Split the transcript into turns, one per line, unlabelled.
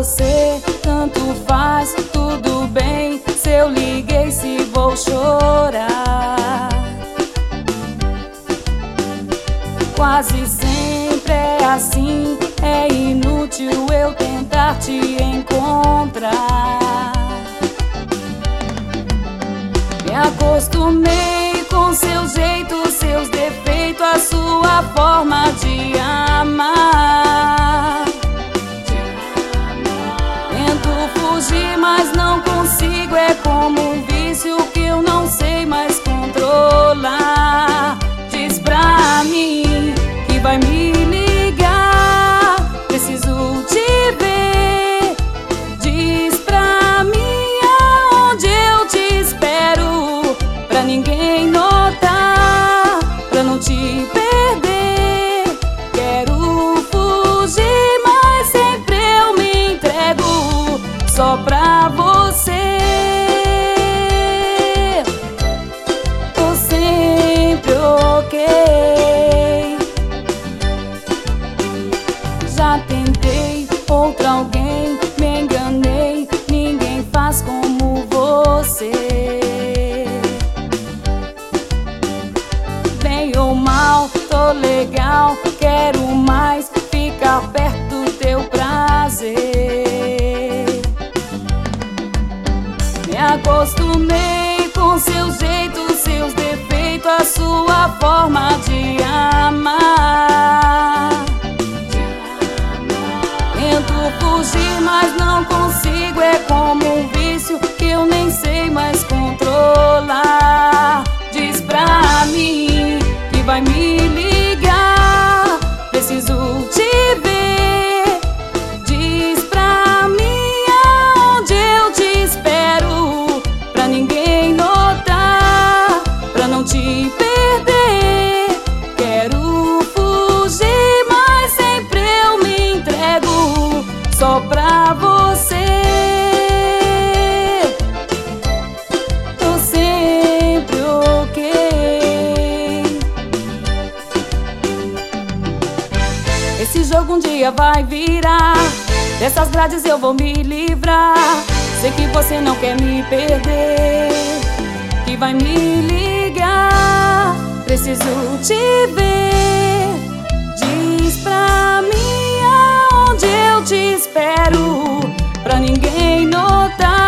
você, tanto faz, tudo bem. Se eu liguei, se vou chorar. Quase sempre é assim, é inútil eu tentar te encontrar. Me acostumei com seu jeito, seus defeitos, a sua forma de amar. Tento fugir, mas não consigo. É como um vício que eu não sei mais controlar. Diz pra mim que vai me ligar, preciso te ver. Diz pra mim aonde eu te espero, pra ninguém notar, pra não te perder. Quero fugir, mas sempre eu me entrego só pra você. Tô sempre ok. Já tentei outra alguém, me enganei, ninguém faz como você. Bem ou mal, tô legal, quero mais, ficar perto do teu prazer. Me acostumei com seu jeito, seus defeitos, a sua forma de amar. Tento fugir, mas não consigo. É como um vício que eu nem sei mais controlar. Diz pra mim que vai me ligar, preciso te ver. Diz pra mim aonde eu te espero, pra ninguém notar, pra não te perder. Quero fugir, mas sempre eu me entrego só pra você. Tô sempre ok. Esse jogo um dia vai virar, dessas grades eu vou me livrar. Sei que você não quer me perder, que vai me ligar, preciso te ver. Diz pra mim aonde eu te espero, pra ninguém notar,